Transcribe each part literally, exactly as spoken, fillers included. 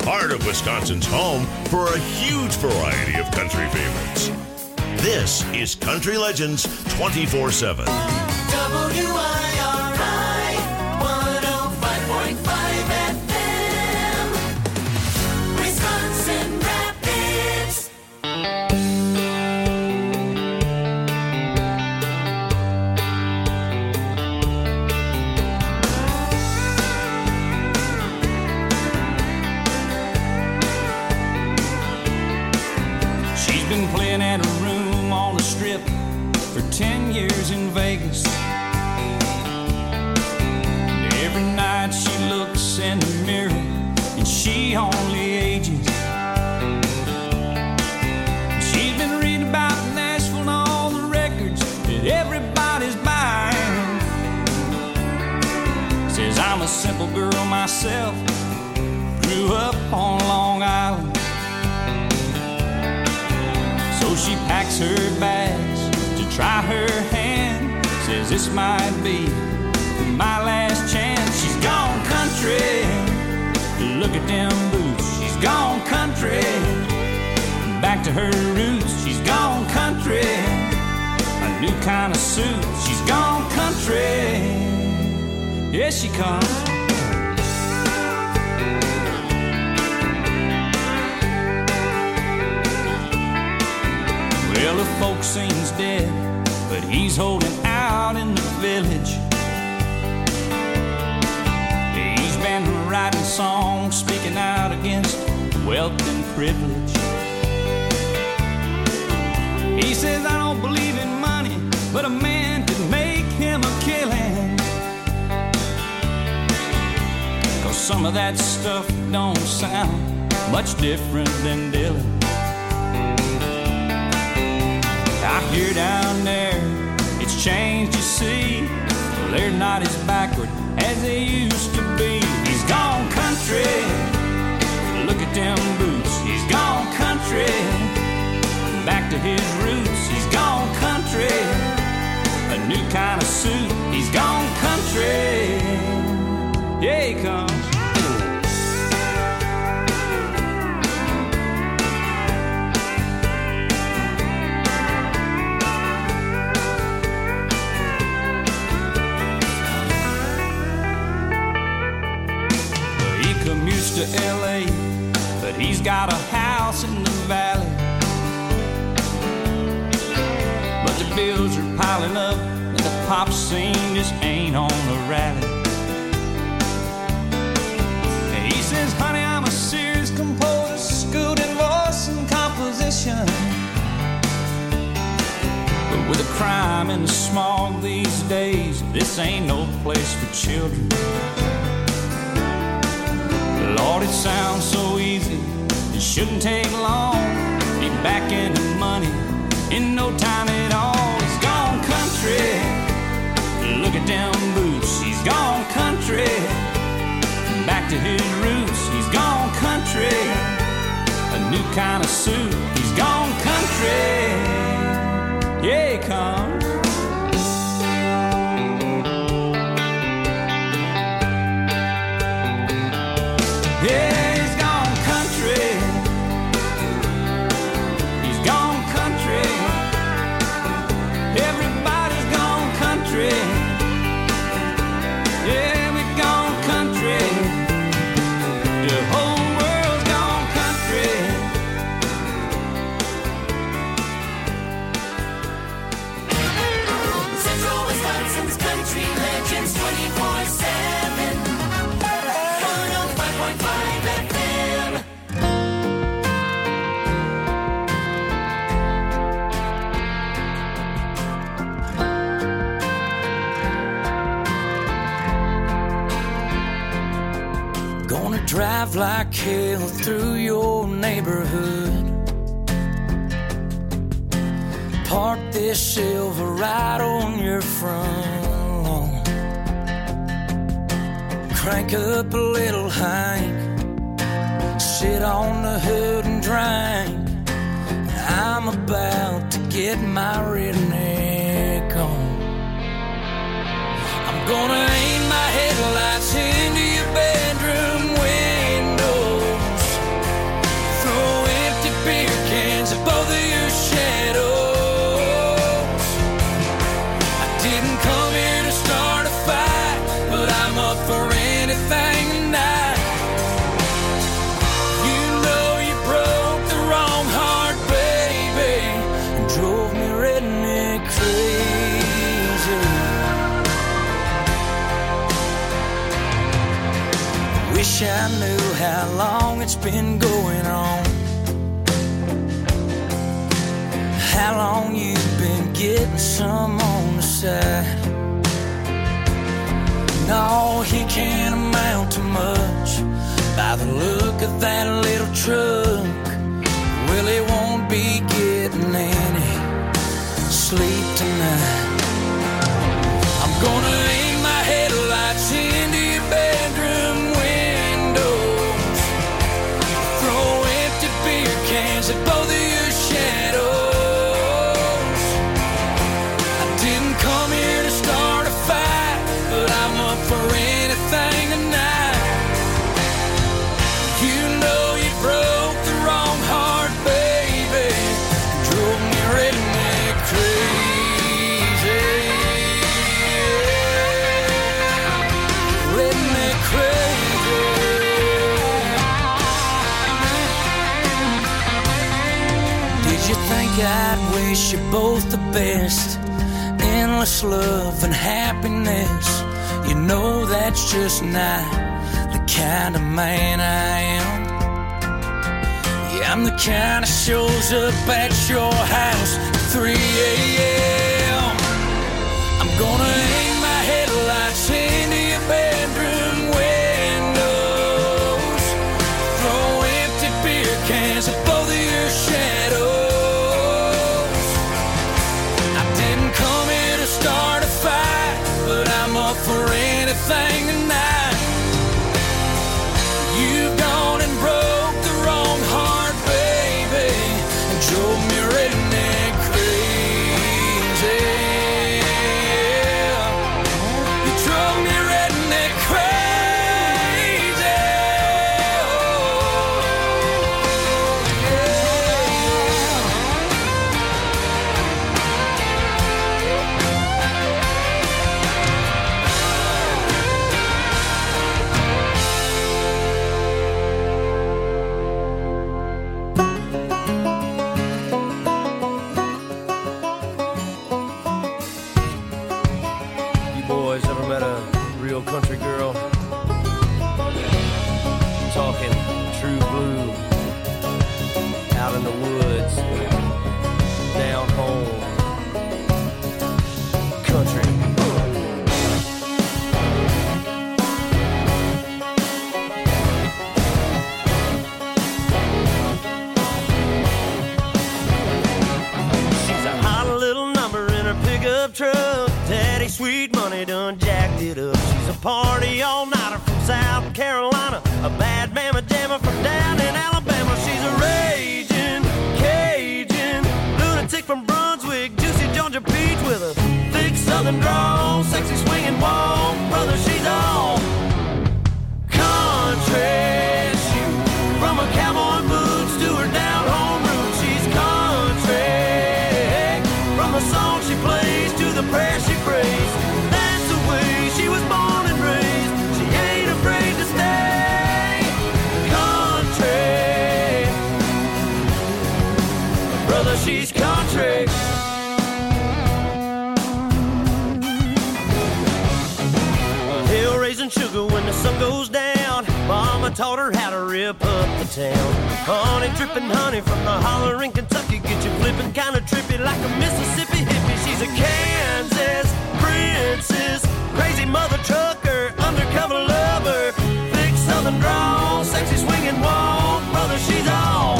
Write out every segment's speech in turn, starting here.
heart of Wisconsin's home for a huge variety of country favorites. This is Country Legends twenty-four seven. W I R I one oh five point five F M, Wisconsin Rapids. She's been playing at a room on the strip for ten years in Vegas. And every night she looks in the mirror and she only ages. She's been reading about Nashville and all the records that everybody's buying. Says I'm a simple girl myself, grew up on Long Island. So she packs her bags to try her hand. Says this might be my last chance. She's gone country, look at them boots. She's gone country, back to her roots. She's gone country, a new kind of suit. She's gone country, yes she comes. Well, the folk scene's dead, but he's holding out in the village. He's been writing songs, speaking out against wealth and privilege. He says, I don't believe in money, but a man could make him a killing. 'Cause some of that stuff don't sound much different than Dylan. I hear down there, it's changed, you see. Well, they're not as backward as they used to be. He's gone country, look at them boots. He's gone country, back to his roots. He's gone country, a new kind of suit. He's gone country, yeah he comes. To L A, but he's got a house in the valley. But the bills are piling up and the pop scene just ain't on the rally. And he says, honey, I'm a serious composer, schooled in voice and composition. But with the crime and the smog these days, this ain't no place for children. Lord, it sounds so easy, it shouldn't take long. Be back into money in no time at all. He's gone country, look at them boots. He's gone country, back to his roots. He's gone country, a new kind of suit. He's gone country, yeah he comes. Yeah, he's gone country. He's gone country. Everybody's gone country. Yeah, we've gone country. The whole world's gone country. Central Wisconsin's Country Legends twenty-four seven. one oh five point five F M. Gonna drive like hell through your neighborhood. Park this Silverado on your front lawn. Crank up a little Hank, sit on the hood and drink. I'm about to get my redneck on. I'm gonna aim my headlights into your bedroom windows. wish I knew how long it's been going on. How long you've been getting some on the side. No, he can't amount to much by the look of that little truck. Well, he won't be getting any sleep tonight. I'm gonna aim my headlights into your bedroom windows, throw empty beer cans at both of your shadows. I didn't come here to start a fight, but I'm up for anything tonight. You know you broke the wrong heart, baby, drove me redneck crazy. Redneck crazy. Did you think I'd wish you both the best? Endless love and happiness. You know that's just not the kind of man I am. Yeah, I'm the kind that shows up at your house at three a.m. I'm gonna aim my headlights into your bedroom windows, throw empty beer cans at both of your shadows. I didn't come here to start a fight, but I'm up for anything tonight. You've gone and broke the wrong heart, baby, and drove me redneck crazy. You drove me redneck crazy. Oh, You boys ever met a real country girl? Talking true blue, out in the woods, down home, country. She's a hot little number in her pickup truck. Daddy Sweet Money done jacked it up. She's a party all-nighter from South Carolina, a bad mama jammer from down in Alabama. She's a raging Cajun lunatic from Brunswick, juicy Georgia peach with a thick southern drawl, sexy swinging walk. Brother, she's all country. She, from her cowboy boots to her down home roots, she's country. From the song she plays to the prayer she prays, that's the way she was born and raised. She ain't afraid to stay country. Brother, she's country. Hill raising sugar when the sun goes down. Mama taught her how to rip up the town. Honey dripping honey from the holler in Kentucky, get you flipping kinda trippy like a Mississippi hippie. She's a Kansas princess, crazy mother trucker, undercover lover, thick southern drawl, sexy swinging walk. Brother, she's all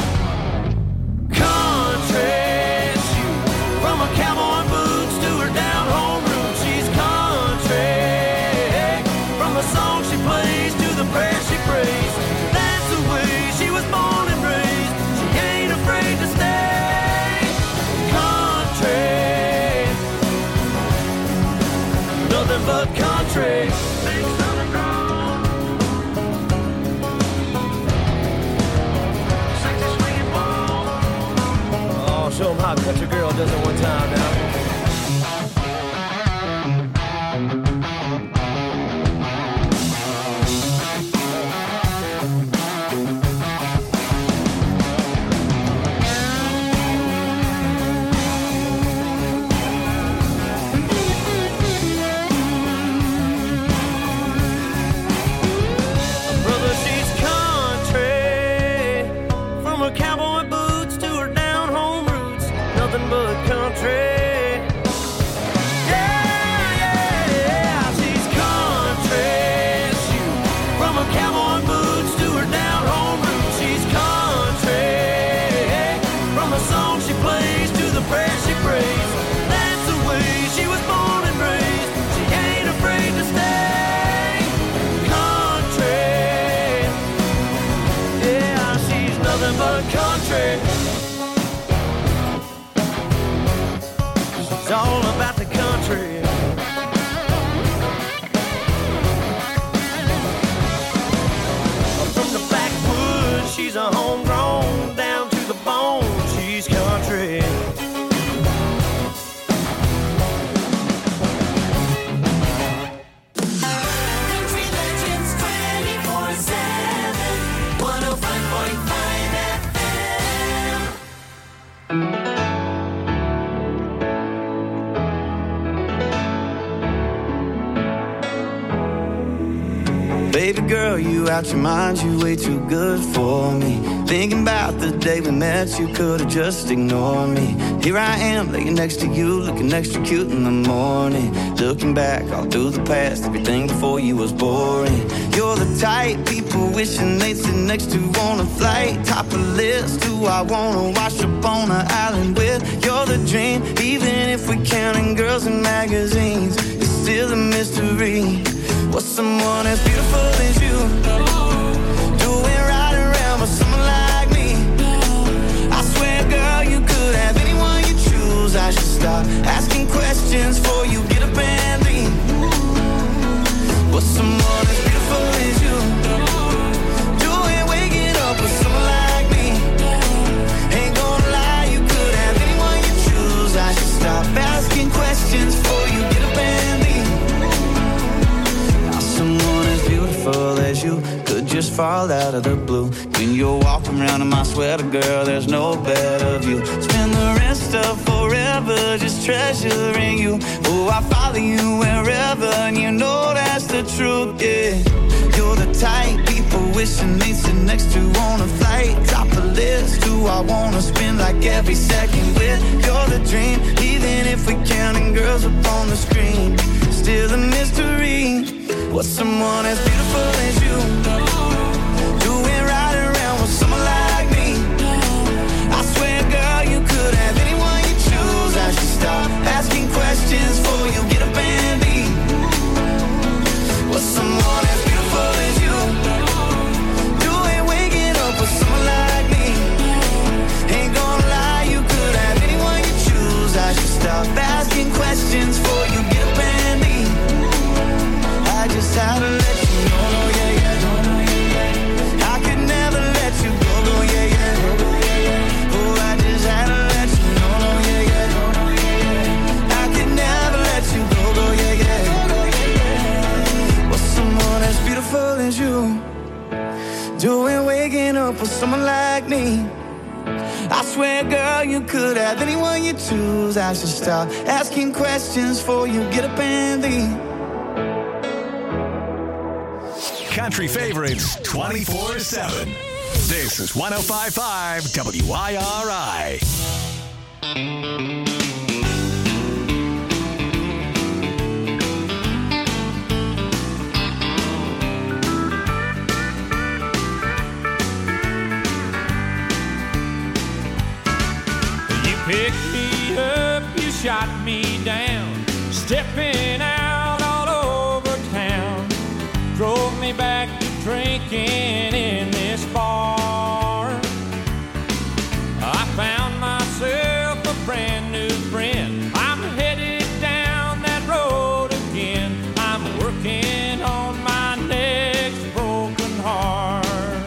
country. She, from her cowboy boots to her down home roots, she's country. From the song she plays to the prayer she prays, that's the way she was born and raised. She ain't afraid to stay country. Nothing but country. Big southern drawl, sexy swinging walk. Oh, show 'em how a country girl does it one time now. Brother, she but country. She's all about the country. From the backwoods, she's a homegrown, down to the bone, she's country. Country Legends twenty-four seven, one oh five point five F M. Baby girl, you out your mind, you way too good for me. Thinking about the day we met, you could've just ignored me. Here I am, laying next to you, looking extra cute in the morning. Looking back all through the past, everything before you was boring. You're the type people wishing they'd sit next to on a flight. Top of the list, who I wanna wash up on an island with. You're the dream, even if we're counting girls in magazines. It's still a mystery. What's someone as beautiful as you doing right around with someone like me? I swear, girl, you could have anyone you choose. I should stop asking questions before you get up and leave. What's someone as beautiful as you doing waking up with someone like me? Ain't gonna lie, you could have anyone you choose. I should stop asking questions before you get up and leave. Someone as beautiful as you could just fall out of the blue. When you're walking around in my sweater, girl, there's no better view. Spend the rest of forever just treasuring you. Oh, I follow you wherever, and you know that's the truth, yeah. You're the type people wishing they'd sit next to on a flight. Top the list, who I wanna spend like every second with. You're the dream, even if we're counting girls up on the screen. Still a mystery. What's someone as beautiful as you doing right around with someone like me? I swear, girl, you could have anyone you choose. I should stop asking questions before you get up and leave. What's someone as beautiful as you doing waking up with someone like me? Ain't gonna lie, you could have anyone you choose. I should stop asking questions before you get up and leave. I just had to let you know, no, yeah, yeah, no, no, yeah, yeah. I could never let you go, no, yeah, yeah, no, no, yeah, yeah. Oh, I just had to let you know, no, yeah, yeah, no, no, yeah, yeah. I could never let you go, no, yeah, yeah, no, no, yeah, yeah. Well, someone as beautiful as you doing waking up with someone like me. I swear, girl, you could have anyone you choose. I should stop asking questions before you get up and leave. Country favorites twenty-four seven. This is one oh five point five W I R I. You picked me up, you shot me down, stepping out all over town. Drove me back to drinking in this bar. I found myself a brand new friend. I'm headed down that road again. I'm working on my next broken heart.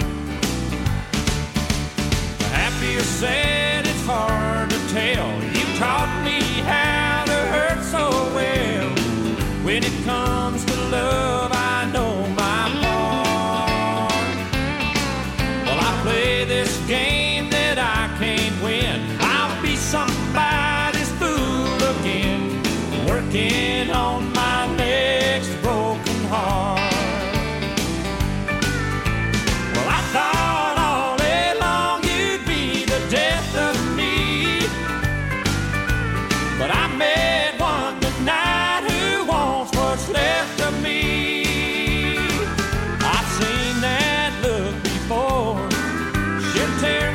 Happy or sad, it's hard to tell. You taught me how to hurt so well. When it comes to love, I know my part. Well, I play this game that I can't win. I'll be somebody's fool again, working on my next broken heart. Well, I thought all day long you'd be the death of me, but I met one tonight who wants what's left of me. I've seen that look before. She'll tear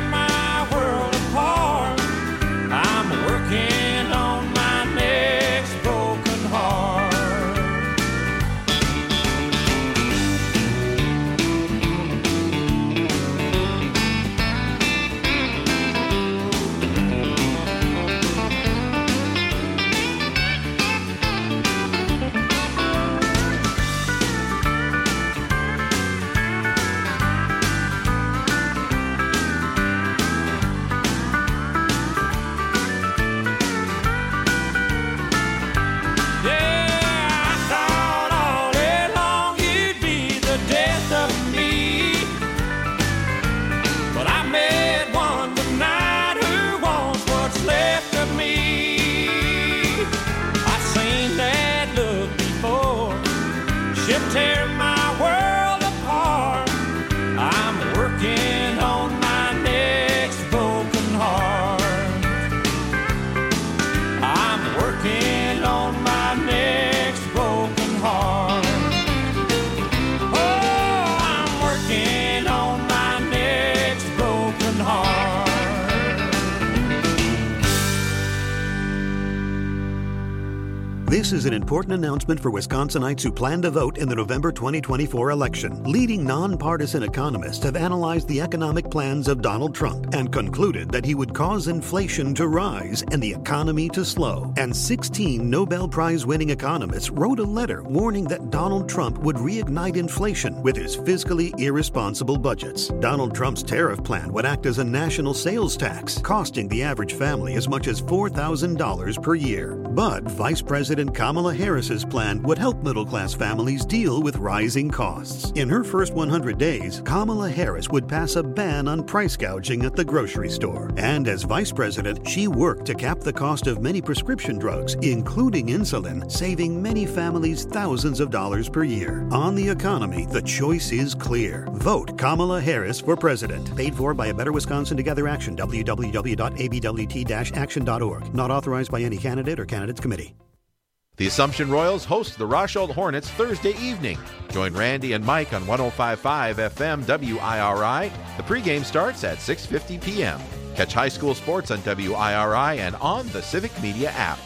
This is an important announcement for Wisconsinites who plan to vote in the November twenty twenty-four election. Leading nonpartisan economists have analyzed the economic plans of Donald Trump and concluded that he would cause inflation to rise and the economy to slow. And sixteen Nobel Prize-winning economists wrote a letter warning that Donald Trump would reignite inflation with his fiscally irresponsible budgets. Donald Trump's tariff plan would act as a national sales tax, costing the average family as much as four thousand dollars per year. But Vice President Kamala Harris's plan would help middle-class families deal with rising costs. In her first one hundred days, Kamala Harris would pass a ban on price gouging at the grocery store. And as vice president, she worked to cap the cost of many prescription drugs, including insulin, saving many families thousands of dollars per year. On the economy, the choice is clear. Vote Kamala Harris for president. Paid for by A Better Wisconsin Together Action, w w w dot a b w t dash action dot org. Not authorized by any candidate or candidates committee. The Assumption Royals host the Rosholt Hornets Thursday evening. Join Randy and Mike on one oh five point five F M W I R I. The pregame starts at six fifty p.m. Catch high school sports on W I R I and on the Civic Media app.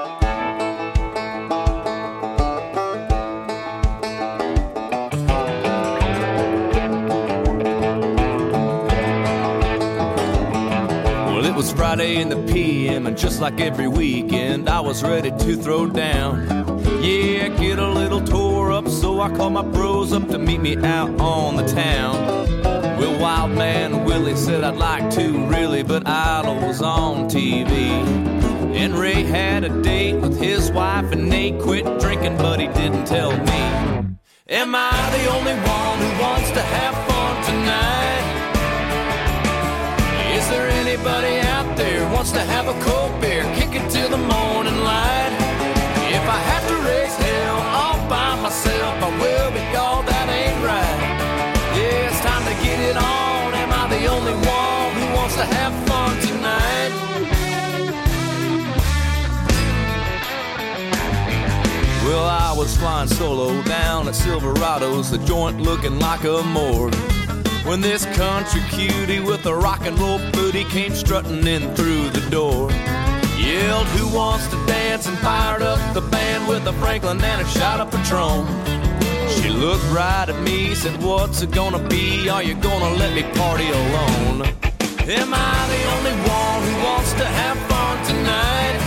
It was Friday in the P M, and just like every weekend, I was ready to throw down. Yeah, get a little tore up, so I called my bros up to meet me out on the town. Well, Wild Man Willie said I'd like to, really, but Idol was on T V. And Ray had a date with his wife, and Nate quit drinking, but he didn't tell me. Am I the only one who wants to have fun tonight? Is there anybody out there wants to have a cold beer, kick it till the morning light? If I have to raise hell all by myself, I will, but y'all, that ain't right. Yeah, it's time to get it on. Am I the only one who wants to have fun tonight? Well, I was flying solo down at Silverado's, the joint looking like a morgue, when this country cutie with a rock and roll booty came strutting in through the door. Yelled, who wants to dance, and fired up the band with a Franklin and a shot of Patron. She looked right at me, said, what's it gonna be? Are you gonna let me party alone? Am I the only one who wants to have fun tonight?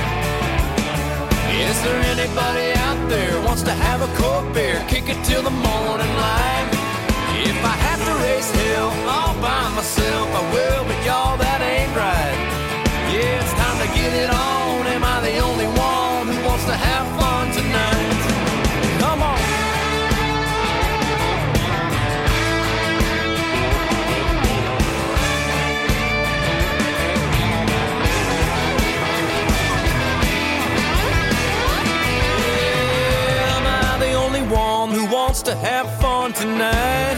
Is there anybody out there wants to have a cold beer, kick it till the morning light? If I have to raise hell all by myself, I will, but y'all, that ain't right. Yeah, it's time to get it on. Am I the only one who wants to have fun tonight? Come on. Yeah, am I the only one who wants to have fun tonight?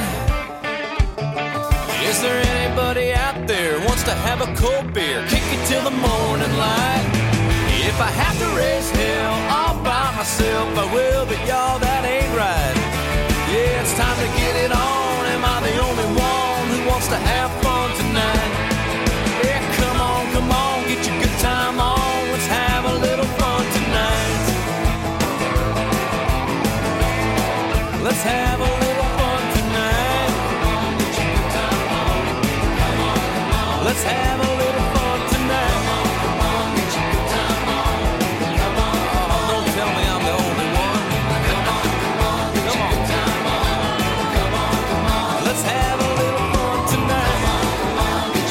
Is there anybody out there wants to have a cold beer, kick it till the morning light? If I have to raise hell all by myself, I will, but y'all, that ain't right. Yeah, it's time to get it on. Am I the only one who wants to have fun tonight? Yeah, come on, come on, get your good time on. Let's have a little fun tonight. Let's have a little fun tonight. Let's have a little fun tonight. Come on, get your good time on. Come on, come on. Don't tell me I'm the only one. Come on, come on, get your good time on. Come on, come on. Let's have a little fun tonight. Come on, come on, get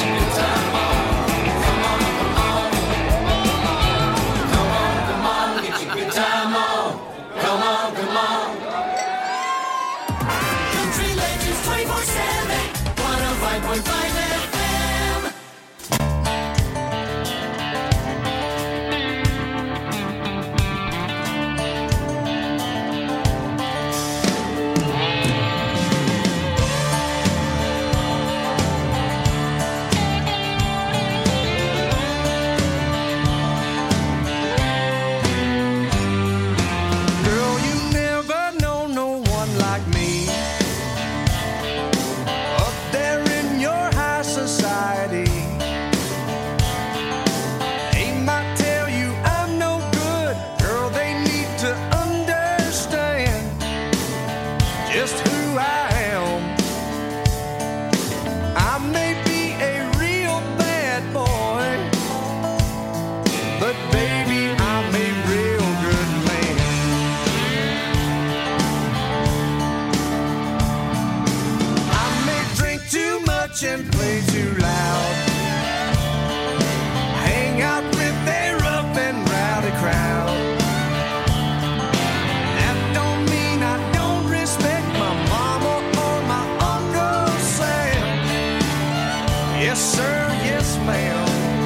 play too loud. Hang out with a rough and rowdy crowd. That don't mean I don't respect my mama or my Uncle Sam. Yes, sir, yes, ma'am.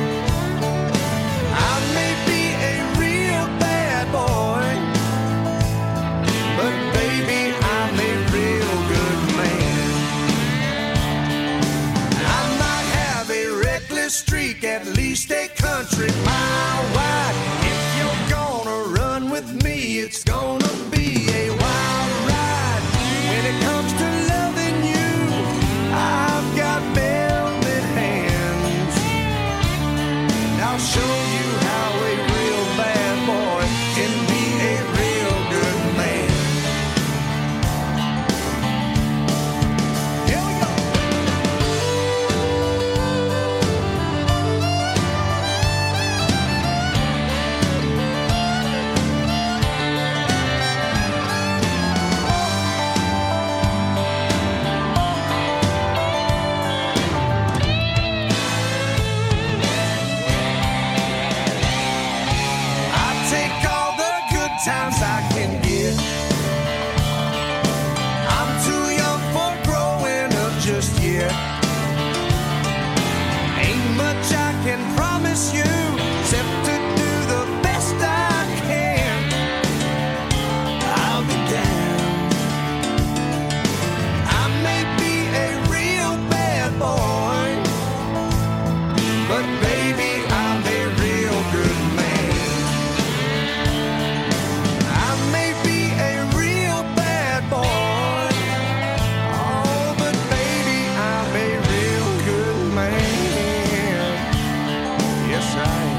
I may be a real bad boy, but baby, I'm a real good man. I might have a reckless streak, at least a country mile wide. If you're gonna run with me, it's gonna be a wild ride. When it comes to loving you, I've got velvet hands. And I'll show you how a real bad boy can be a real good man. Here we go. I take all the good times I can get. I'm too young for growing up just yet. Ain't much I can promise you, except to do the best I can. I'll be damned. I may be a real bad boy, but baby, I'm a real good man. I may be a real bad boy, oh, but baby, I'm a real good man. Yes, I am.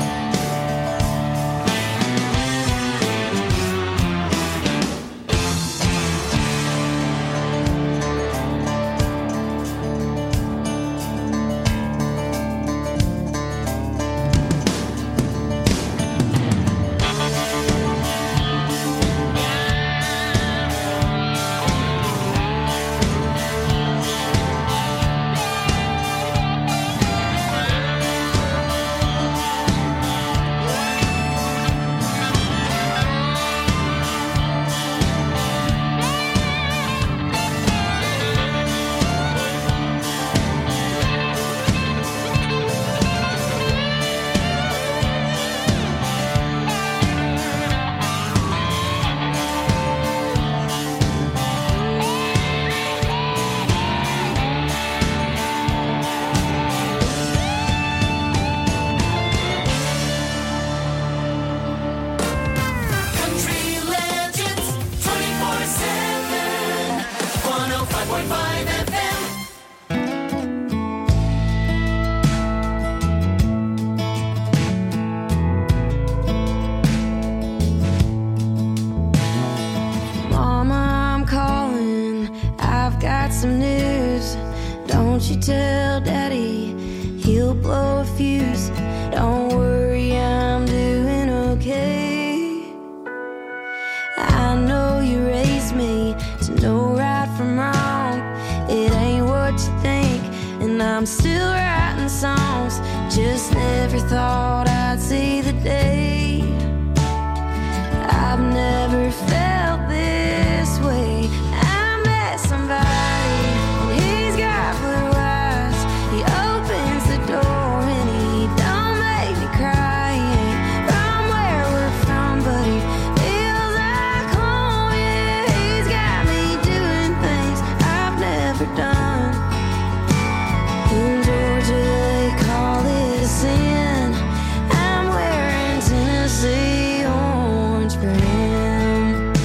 Country Legends twenty-four seven, one oh five point five F M. Mama, I'm calling. I've got some news. Don't you tell Daddy, he'll blow a fuse. Don't worry, I'm doing okay. I know you raised me to know right from wrong. It ain't what you think, and I'm still writing songs. Just never thought I'd see the day. I've never felt this way. I met somebody, and he's got blue eyes. He opens the door, and he don't make me cry. He ain't from where we're from, but he feels like home. Yeah, he's got me doing things I've never done. In Georgia, they call it a sin. I'm wearing Tennessee orange for him.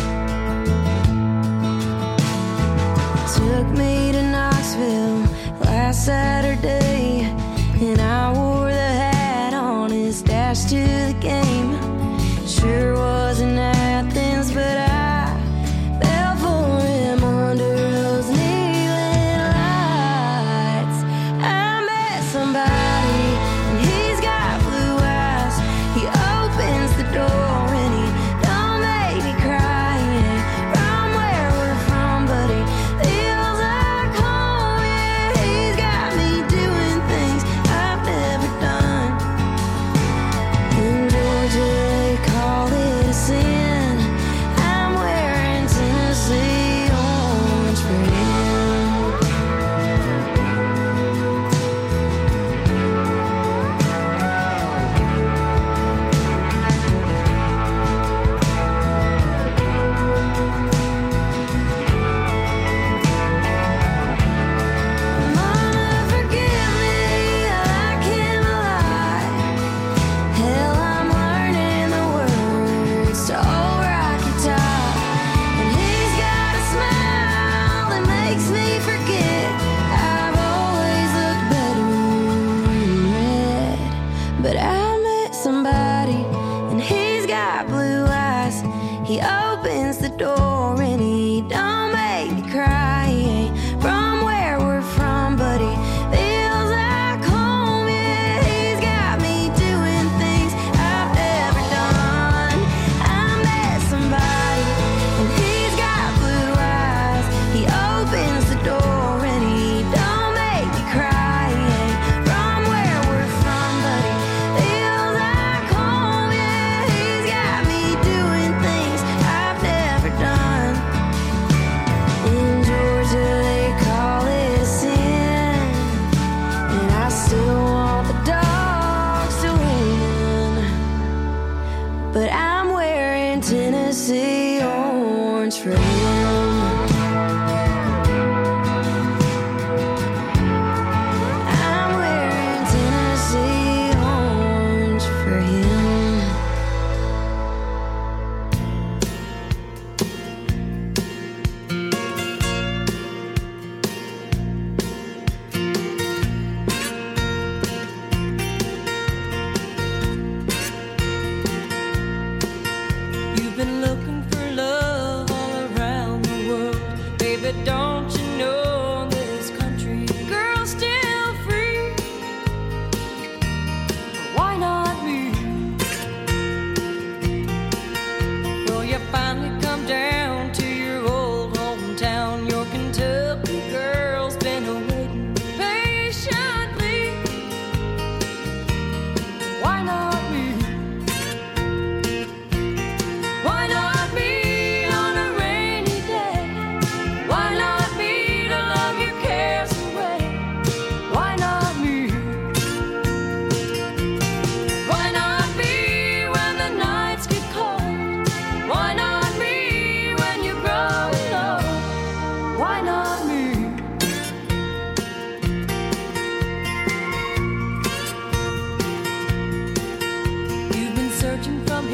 Took me to Knoxville last Saturday, and I wore the hat on his dash to the game. Sure was in Athens, but I fell for him under those neon lights. I met somebody, and he's got blue eyes. He opens the door, and he don't make me cry. He ain't from where we're from, but he feels like home. Yeah, he's got me doing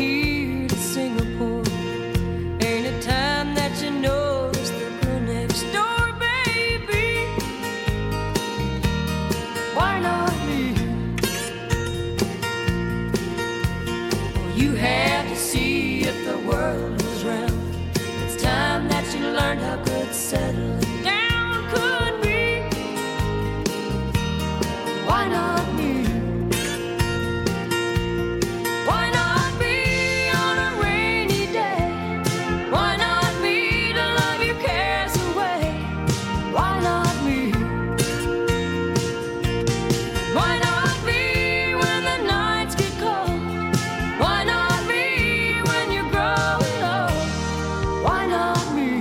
here to Singapore. Ain't a time that you notice the girl next door, baby. Why not me? Well, you had to see if the world was round. It's time that you learned how good settling down could be. Why not me? Why not me on a rainy day? Why not me to love your cares away? Why not me? Why not me when the nights get cold? Why not me when you're growing old? Why not me?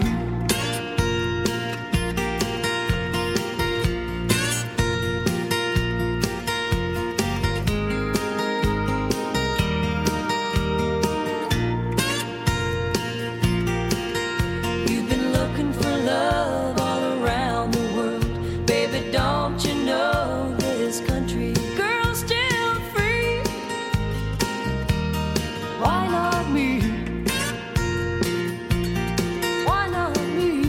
You've been looking for love all around the world. Baby, don't you know this country girl's still free? Why not me? Why not me?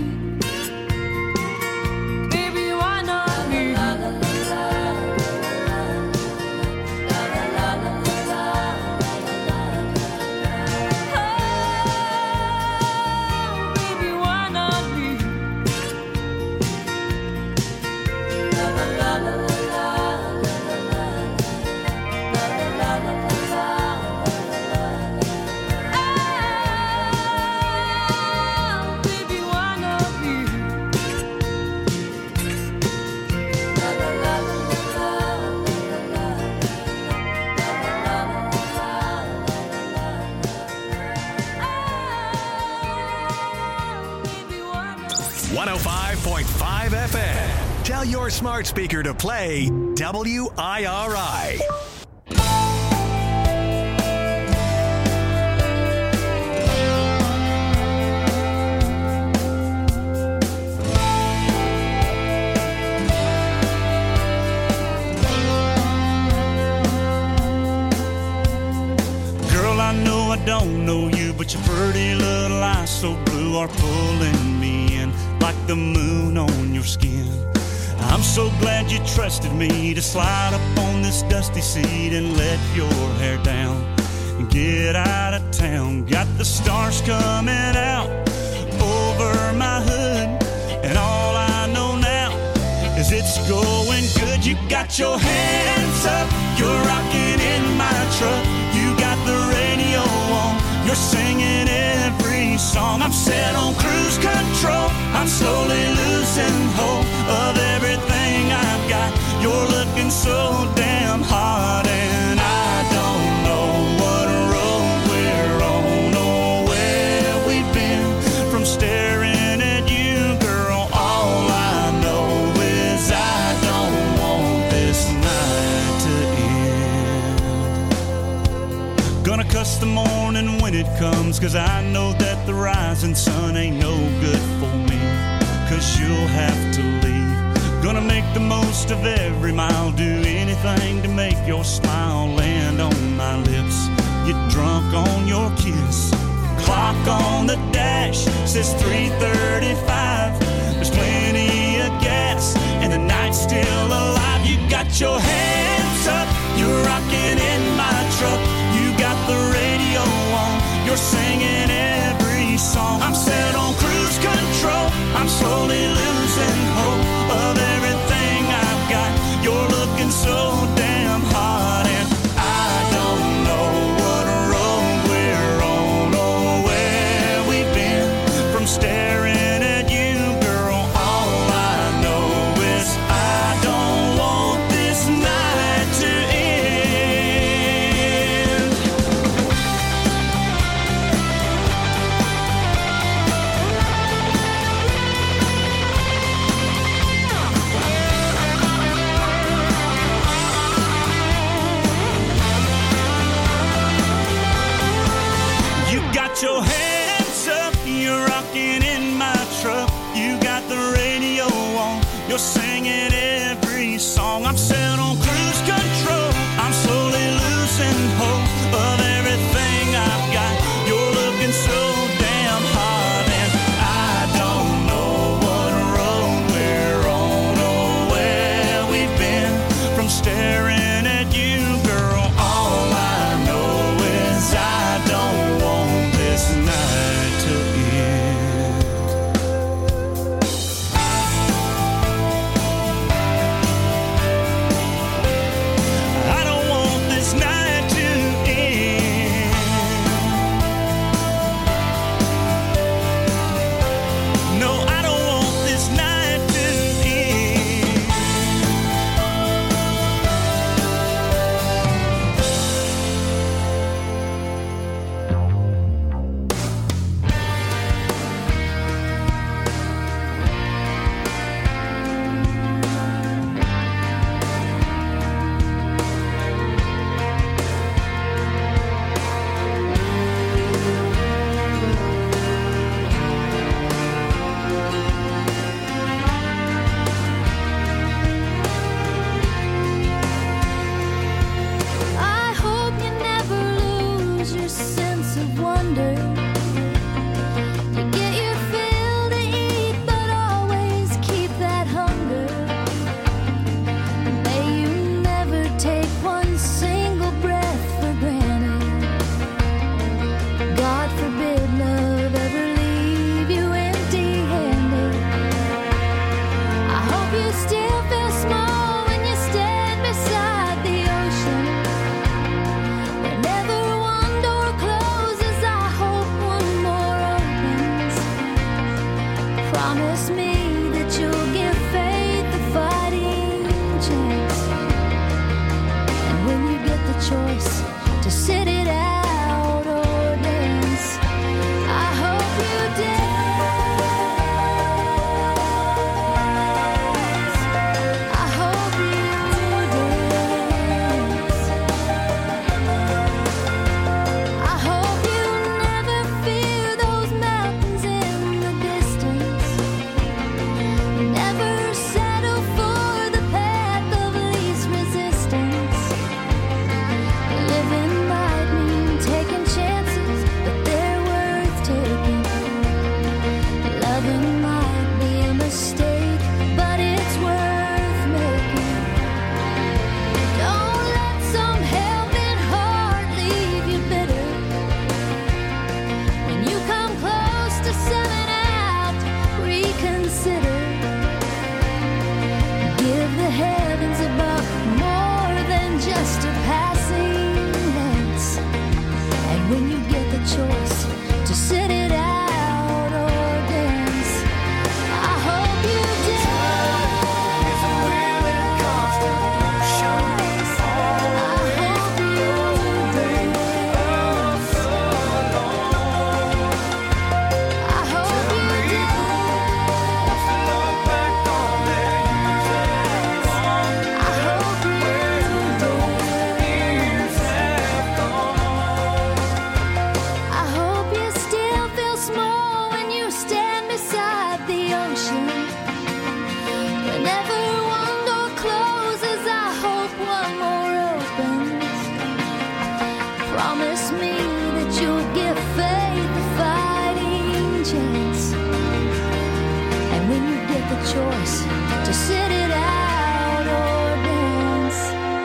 Baby, why not me? La la la la la la la la la. Oh, baby, why not me? La la la la la la la la la la la la. Oh, baby, why not me? La la la la la one oh five point five F M. Tell your smart speaker to play W I R I. Girl, I know I don't know you, but your pretty little eyes so blue are pulling me in like the moon on your skin. I'm so glad you trusted me to slide up on this dusty seat and let your hair down and get out of town. Got the stars coming out over my hood, and all I know now is it's going good. You got your hands up, you're rocking in my truck. You got the radio on, you're singing every song. I'm set on cruise control, I'm slowly losing hope of everything I've got. You're looking so damn hot, and I don't know what road we're on or where we've been from staring at you, girl. All I know is I don't want this night to end. Gonna cuss the morning when it comes, 'cause I know that the rising sun ain't no good for me, 'cause you'll have to leave. Gonna make the most of every mile, do anything to make your smile land on my lips. Get drunk on your kiss. Clock on the dash says three thirty-five. There's plenty of gas and the night's still alive. You got your hands up, you're rocking in my truck. You got the radio on, you're singing every song. I'm set on cruise control, I'm slowly losing hope of everything I've got. You're looking so damn hot, and I don't know what road we're on or where we've been from staring at you, girl. All I know is I don't want this night to end. staring at you, girl. All I know is I don't want this night to end. I don't want this night to end. No, I don't want this night to end. I hope you never lose your sense of wonder. You get your fill to eat, but always keep that hunger. May you never take one single breath for granted. God forbid love ever leave you empty-handed. I hope you still feel small when you stand beside the ocean. Whenever one door closes, I hope one more opens. Promise me that you'll give faith a fighting chance. And when you get the choice to sit it out or dance, I hope you dance. I hope you dance. I hope you never fear those mountains in the distance. Never settle for the path of least resistance. Living might mean taking chances, but they're worth taking. Loving might be a mistake, but it's worth making. Don't let some helping heart leave you bitter. When you come close to selling out, reconsider. Give the heavens above more than just a passing glance. And when you get the choice to sit it out or dance, I hope you dance. I hope you dance. I hope you dance. I hope you I hope you still feel small when you stand beside the ocean. Whenever one door closes, I hope one more opens. Promise me that you'll give faith a fighting chance. And when you get the choice to sit it out or dance,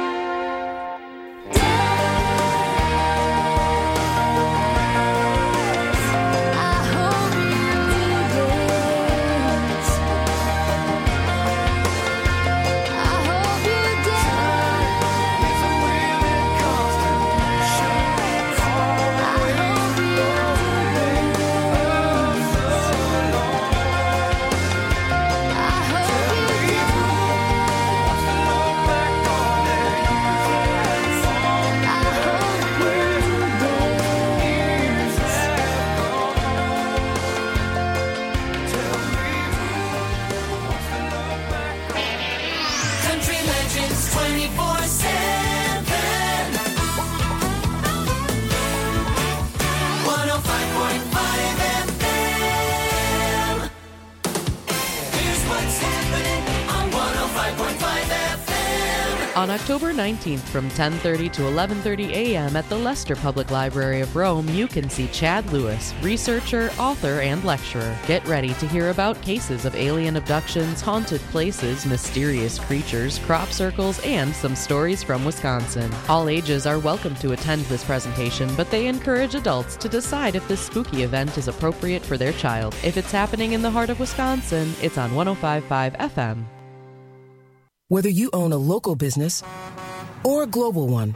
I hope you dance. I hope you dance. I hope On October nineteenth from ten thirty to eleven thirty a.m. at the Leicester Public Library of Rome, you can see Chad Lewis, researcher, author, and lecturer. Get ready to hear about cases of alien abductions, haunted places, mysterious creatures, crop circles, and some stories from Wisconsin. All ages are welcome to attend this presentation, but they encourage adults to decide if this spooky event is appropriate for their child. If it's happening in the heart of Wisconsin, it's on one oh five point five F M. Whether you own a local business or a global one,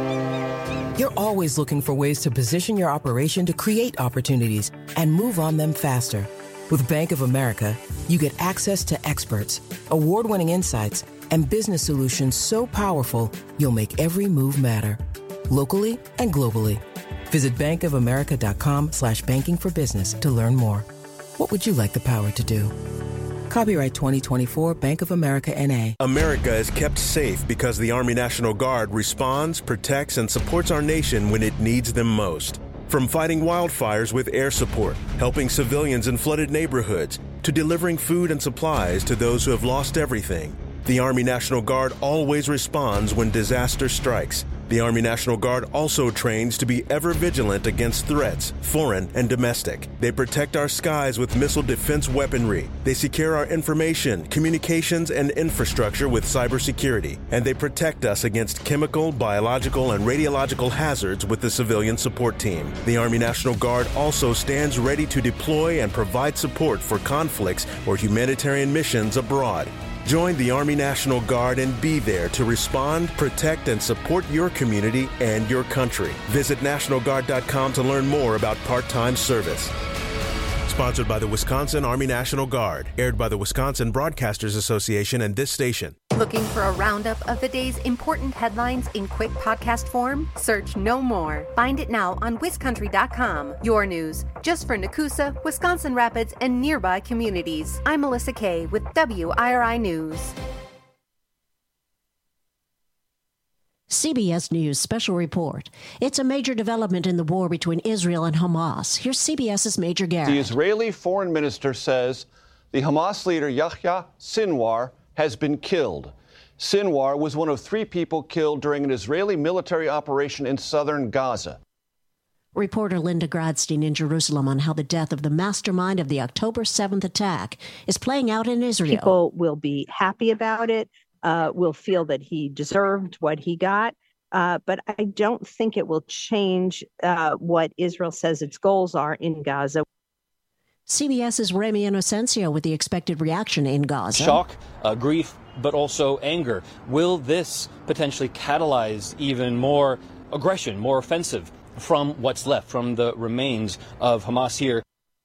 you're always looking for ways to position your operation to create opportunities and move on them faster. With Bank of America, you get access to experts, award-winning insights, and business solutions so powerful, you'll make every move matter. Locally and globally. Visit bankofamerica.com slash banking for business to learn more. What would you like the power to do? Copyright twenty twenty-four Bank of America N A America is kept safe because the Army National Guard responds, protects, and supports our nation when it needs them most. From fighting wildfires with air support, helping civilians in flooded neighborhoods, to delivering food and supplies to those who have lost everything, the Army National Guard always responds when disaster strikes. The Army National Guard also trains to be ever vigilant against threats, foreign and domestic. They protect our skies with missile defense weaponry. They secure our information, communications, and infrastructure with cybersecurity. And they protect us against chemical, biological, and radiological hazards with the civilian support team. The Army National Guard also stands ready to deploy and provide support for conflicts or humanitarian missions abroad. Join the Army National Guard and be there to respond, protect, and support your community and your country. Visit National Guard dot com to learn more about part-time service. Sponsored by the Wisconsin Army National Guard. Aired by the Wisconsin Broadcasters Association and this station. Looking for a roundup of the day's important headlines in quick podcast form? Search No More. Find it now on Wis Country dot com. Your news, just for Nakusa, Wisconsin Rapids, and nearby communities. I'm Melissa Kay with W I R I News. C B S News special report. It's a major development in the war between Israel and Hamas. Here's CBS's Major Garrett. The Israeli foreign minister says the Hamas leader Yahya Sinwar has been killed. Sinwar was one of three people killed during an Israeli military operation in southern Gaza. Reporter Linda Gradstein in Jerusalem on how the death of the mastermind of the October seventh attack is playing out in Israel. People will be happy about it. Uh, will feel that he deserved what he got. Uh, but I don't think it will change uh, what Israel says its goals are in Gaza. CBS's Remy Inocencio with the expected reaction in Gaza. Shock, uh, grief, but also anger. Will this potentially catalyze even more aggression, more offensive from what's left, from the remains of Hamas here?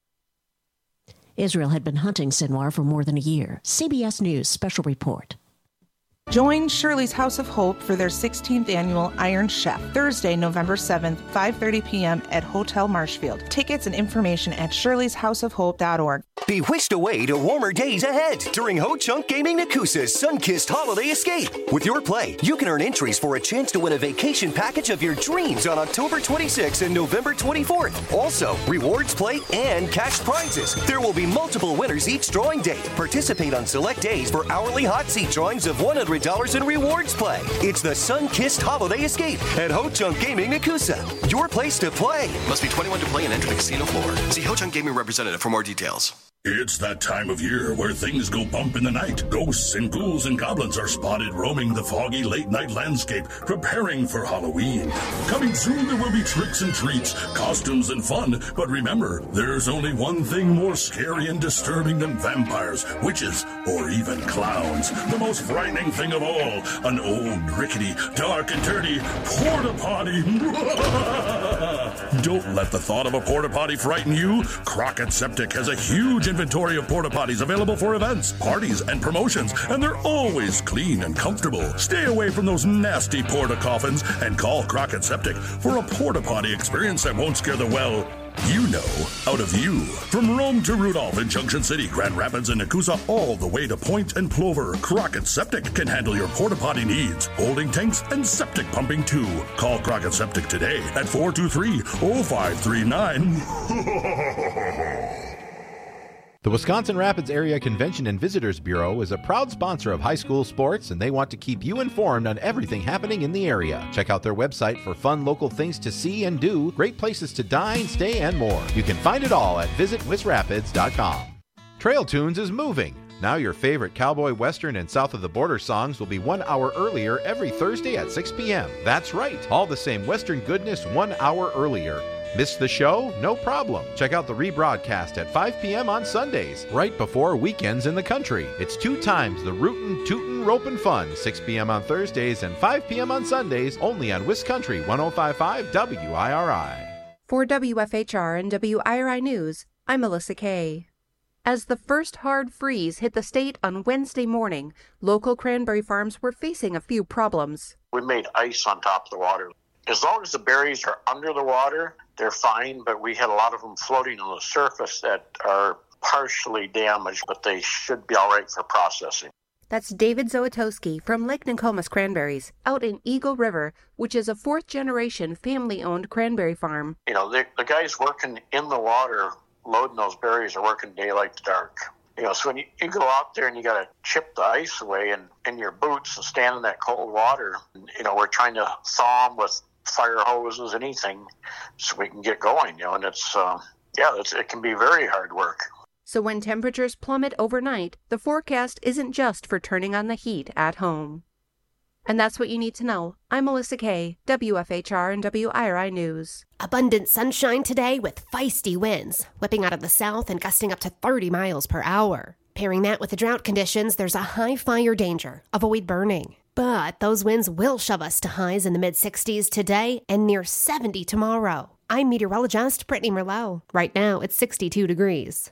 Israel had been hunting Sinwar for more than a year. C B S News special report. Join Shirley's House of Hope for their sixteenth annual Iron Chef, Thursday, November seventh, five thirty p.m. at Hotel Marshfield. Tickets and information at shirleys house of hope dot org. Be whisked away to warmer days ahead during Ho Chunk Gaming Nakusa's Sun-Kissed Holiday Escape. With your play, you can earn entries for a chance to win a vacation package of your dreams on October twenty-sixth and November twenty-fourth. Also, rewards play and cash prizes. There will be multiple winners each drawing day. Participate on select days for hourly hot seat drawings of one hundred dollars in rewards play. It's the Sun-Kissed Holiday Escape at Ho Chunk Gaming Nakusa. Your place to play. Must be twenty-one to play and enter the casino floor. See Ho Chunk Gaming representative for more details. It's that time of year where things go bump in the night. Ghosts and ghouls and goblins are spotted roaming the foggy late-night landscape, preparing for Halloween. Coming soon, there will be tricks and treats, costumes and fun. But remember, there's only one thing more scary and disturbing than vampires, witches, or even clowns. The most frightening thing of all, an old, rickety, dark and dirty porta potty. Don't let the thought of a porta potty frighten you. Crockett Septic has a huge inventory of porta potties available for events, parties, and promotions, and they're always clean and comfortable. Stay away from those nasty porta coffins and call Crockett Septic for a porta potty experience that won't scare the well, you know, out of you. From Rome to Rudolph in Junction City, Grand Rapids, and Nakusa, all the way to Point and Plover, Crockett Septic can handle your porta potty needs, holding tanks and septic pumping too. Call Crockett Septic today at four two three, oh five three nine. The Wisconsin Rapids Area Convention and Visitors Bureau is a proud sponsor of high school sports, and they want to keep you informed on everything happening in the area. Check out their website for fun local things to see and do, great places to dine, stay, and more. You can find it all at visit wis rapids dot com. Trail Tunes is moving. Now your favorite cowboy, western, and south of the border songs will be one hour earlier every Thursday at six p.m. That's right, all the same western goodness one hour earlier. Miss the show? No problem. Check out the rebroadcast at five p.m. on Sundays, right before weekends in the country. It's two times the rootin', tootin', ropin' fun, six p.m. on Thursdays and five p.m. on Sundays, only on Wis Country one oh five point five W I R I. For W F H R and W I R I News, I'm Melissa Kay. As the first hard freeze hit the state on Wednesday morning, local cranberry farms were facing a few problems. We made ice on top of the water. As long as the berries are under the water, they're fine, but we had a lot of them floating on the surface that are partially damaged, but they should be all right for processing. That's David Zowatowski from Lake Nokomis Cranberries, out in Eagle River, which is a fourth-generation family-owned cranberry farm. You know, the, the guys working in the water loading those berries are working daylight to dark. You know, so when you, you go out there and you got to chip the ice away in, in your boots and stand in that cold water, you know, we're trying to thaw them with fire hoses, anything, so we can get going, you know, and it's, uh, yeah, it's, it can be very hard work. So when temperatures plummet overnight, the forecast isn't just for turning on the heat at home. And that's what you need to know. I'm Melissa Kay, W F H R and W I R I News. Abundant sunshine today with feisty winds, whipping out of the south and gusting up to thirty miles per hour. Pairing that with the drought conditions, there's a high fire danger. Avoid burning. But those winds will shove us to highs in the mid-sixties today and near seventy tomorrow. I'm meteorologist Brittany Merlot. Right now, it's sixty-two degrees.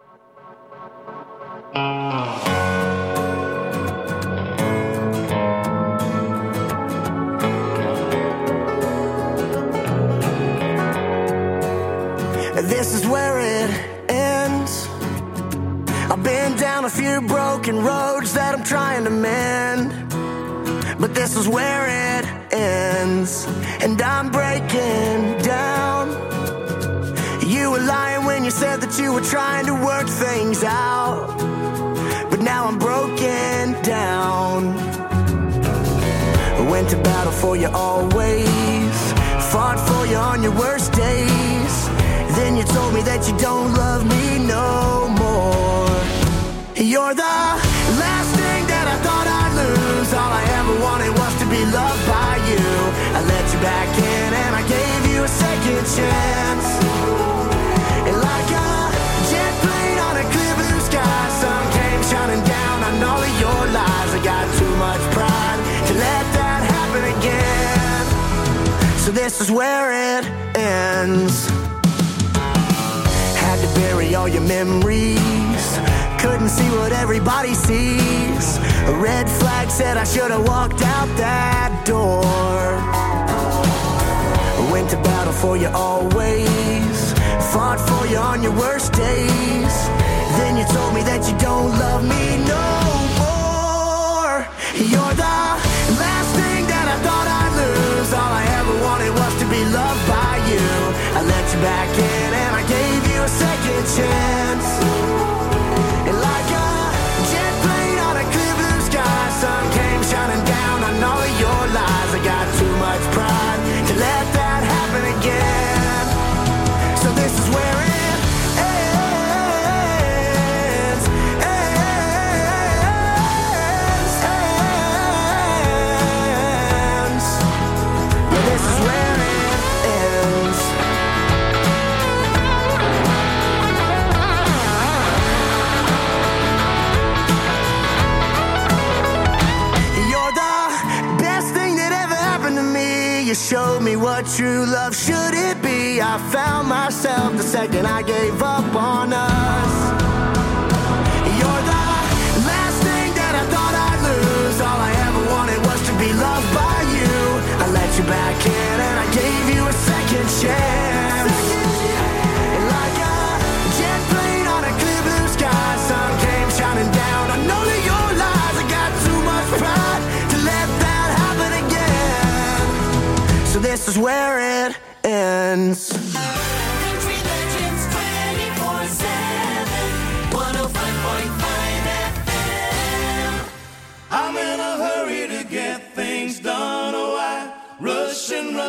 This is where it ends. I've been down a few broken roads that I'm trying to mend, but this is where it ends, and I'm breaking down. You were lying when you said that you were trying to work things out, but now I'm broken down. I went to battle for you always, fought for you on your worst days. Then you told me that you don't love me no more. You're the last thing that I thought I'd lose. All I ever wanted was to be loved by you. I let you back in and I gave you a second chance. And like a jet plane on a clear blue sky, sun came shining down on all of your lies. I got too much pride to let that happen again. So this is where it ends. Had to bury all your memories, couldn't see what everybody sees. A red flag said I should have walked out that door. I went to battle for you always, fought for you on your worst days. Then you told me that you don't love me no more. You're the last thing that I thought I'd lose. All I ever wanted was to be loved by you. I let you back in and I gave you a second chance. And like a jet plane on a clear blue sky, sun came shining down on all of your lies. I got too much pride to let that happen again. So this is where it ends, ends, ends. Yeah, this is where it ends. You showed me what true love should it be. I found myself the second I gave up on us. You're the last thing that I thought I'd lose. All I ever wanted was to be loved by you. I let you back in and I gave you a second chance. And like a jet plane on a clear blue sky, sun came shining down on all of your lies. I got too much pride to let that happen again. So this is where it ends. Country Legends twenty-four seven,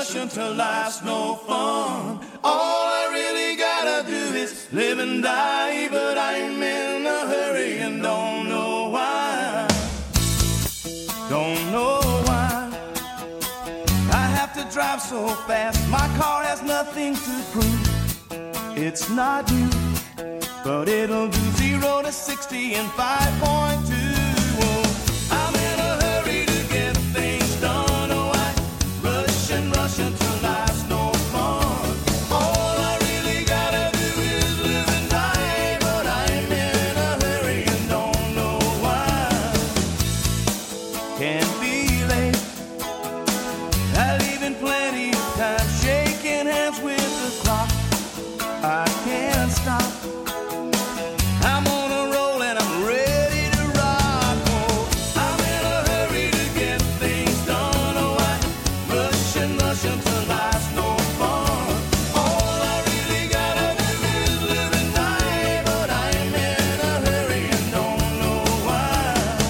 rushing till life's no fun. All I really gotta do is live and die, but I'm in a hurry and don't know why. Don't know why I have to drive so fast. My car has nothing to prove. It's not you, but it'll do zero to sixty in five point two. I'm in a hurry to get things done. Oh, I rush and rush until life's no fun. All I really gotta do is live and die, but I'm in a hurry and don't know why. Can't be late. I leave in plenty of time, shaking hands with the clock. I can't stop. I'm on a roll and I'm ready to rock. Oh, I'm in a hurry to get things done. Oh, I rush and rush until life's no fun. All I really gotta do is live and die, but I'm in a hurry and don't know why.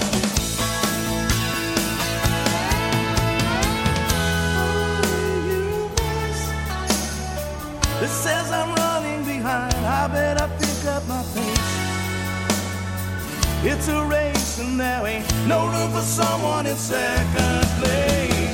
It says I'm running behind. I better pick up my pace. It's a race and there ain't no room for someone in second place.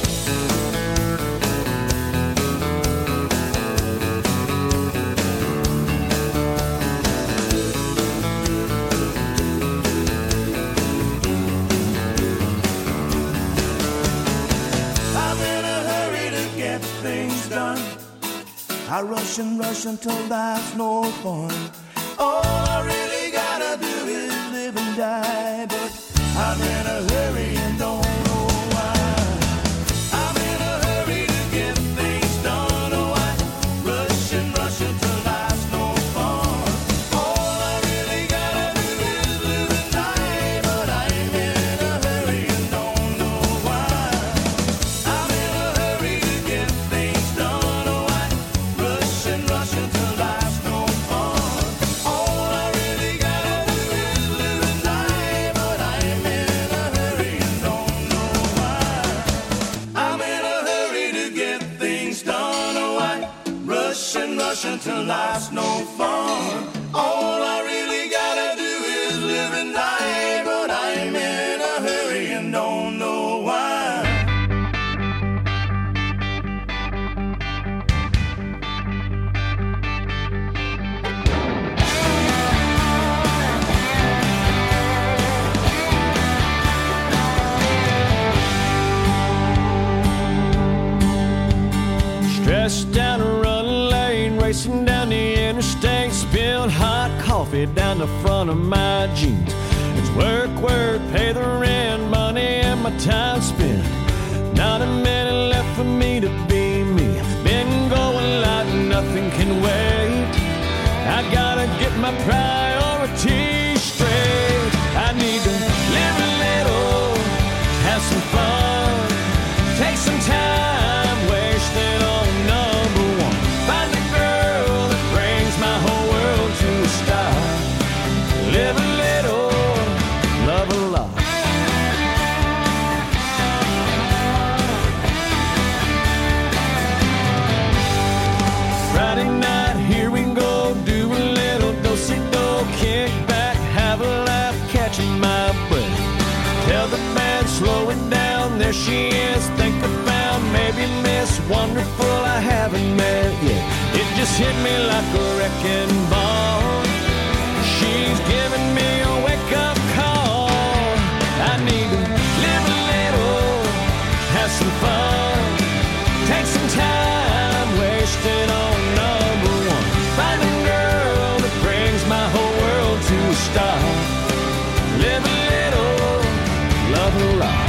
I'm in a hurry to get things done. I rush and rush until life's no fun. All I really gotta do is live and die, but I'm in a hurry and don't know why. I'm in a hurry to get things done. Oh, I rush and rush until life's no fun. All I really gotta do is live and die, but I'm in a hurry and don't know why. I'm in a hurry to get things done. Oh, I rush and rush until life's no fun. All I really gotta do is live and die, but I'm in a hurry and don't know why. I'm in a hurry to get things done. Oh, I rush and rush until life's no fun. All I really gotta do is live and die, but I'm in a hurry and don't know why. Stressed down a run lane, racing down the interstate, spilled hot coffee down the front of my jeans. It's work, work, pay the rent, money and my time spent. Not a minute left for me to be me. Been going like nothing can wait. I gotta get my priorities straight. I need to live a little, have some fun, take some time, wasted on number one. Find a girl that brings my whole world to a stop. Live a little, love a lot. Friday night, here we go, do a little do-si-do, kick back, have a laugh, catching my breath. Tell the band, slow it down, there she is, think I found maybe Miss Wonderful I haven't met yet. It just hit me like a wrecking ball. She's giving me a wake-up call. I need to live a little, have some fun, take some time, wasted on number one. Find a girl that brings my whole world to a stop. Live a little, love a lot.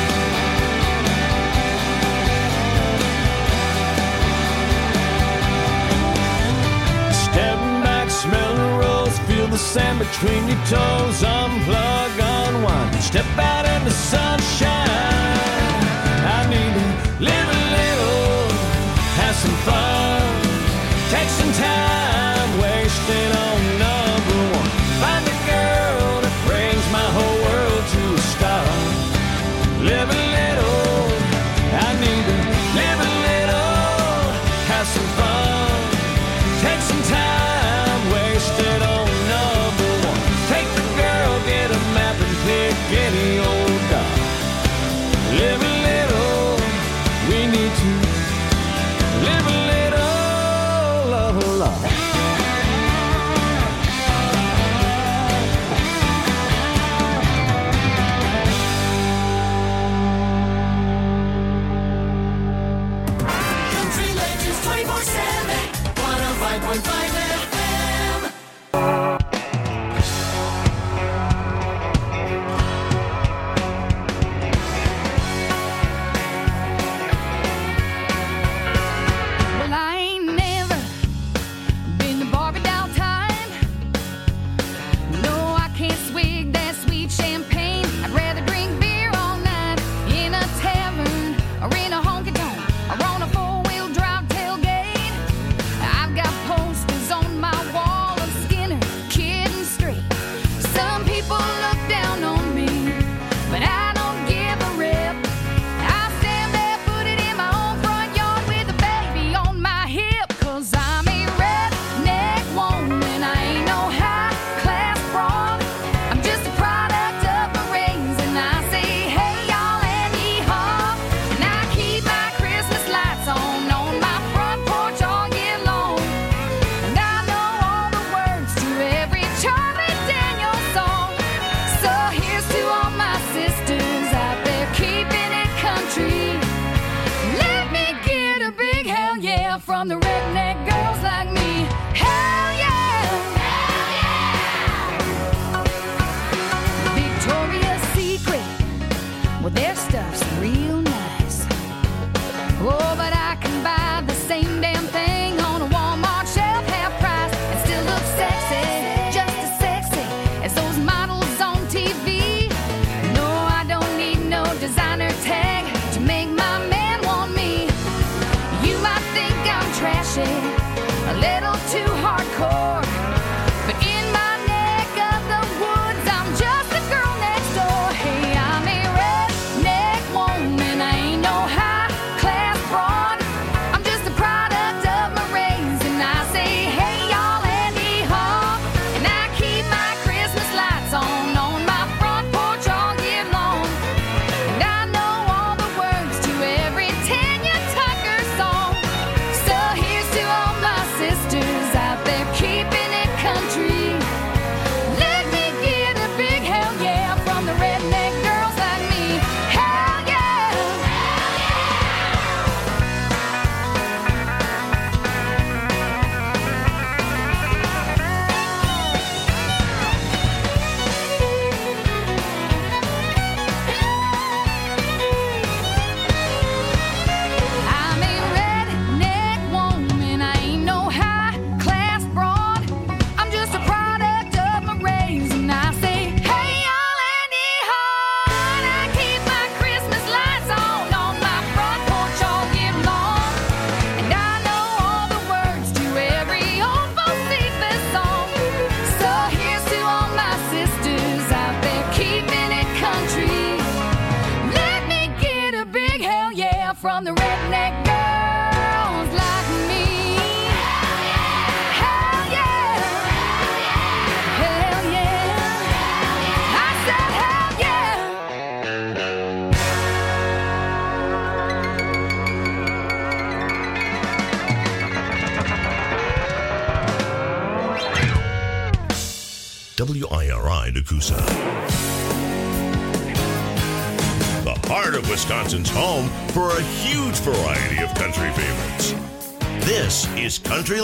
Step back, smell the rose, feel the sand between your toes. Unplug, unwind, step out in the sunshine. I need to live a little, have some fun, take some time, wasted on number one. Find a girl that brings my whole world to a stop. Live a little, I need to live a little. to live a little, love a lot. Country Legends twenty-four seven, one oh five point five F M. Well, I ain't never been to Barbie doll time. No, I can't swig that sweet champagne. I'd rather drink beer all night in a tavern or in a honky tonk or on a four-wheel drive tailgate. I've got posters on my wall of Skinner, Kid and Straight. Some people look down on me, but I don't give a rip. I stand barefooted in my own front yard with a baby on my hip, 'cause I'm a redneck woman. I ain't no high-class broad. I'm just a product of my raising. I say, hey, y'all, and yee-haw. And I keep my Christmas lights on on my front porch all year long. And I know all the words to every Charlie Daniels song. So here's to all my sisters out there keeping it country. Let me get a big hell yeah from the redneck girls like me. Hell yeah! Hell yeah! Victoria's Secret, well, their stuff's real nice. Oh, but I can buy the same damn thing on a Walmart shelf, half price, and still look sexy, just as sexy as those models on T V. No, I don't need no designer tag to make my man want me. You might think I'm trashy, a little too hardcore, but in my neck of the woods, I'm just a girl next door. Hey, I'm a redneck woman. I ain't no high-class broad. I'm just a product of my raising. I say, hey, y'all, and yee-haw. And I keep my Christmas lights on on my front porch all year long. And I know all the words to every Tanya Tucker song. So here's to all my sisters out there keeping it country. Let me get a big hell yeah from the redneck girls like me. Hell yeah! I'm a redneck woman. I ain't no high-class broad. I'm just a product of my raising. I say, hey, y'all, and yee-haw. And I keep my Christmas lights on on my front porch all year long. And I know all the words to every old Bocephus song. So here's to all my sisters out there keeping it country. Let me get a big hell yeah from the redneck girls like me. Hell yeah! Hell yeah! I said hell yeah! W I R I Nakusa. The heart of Wisconsin's home for a huge variety of country favorites. This is Country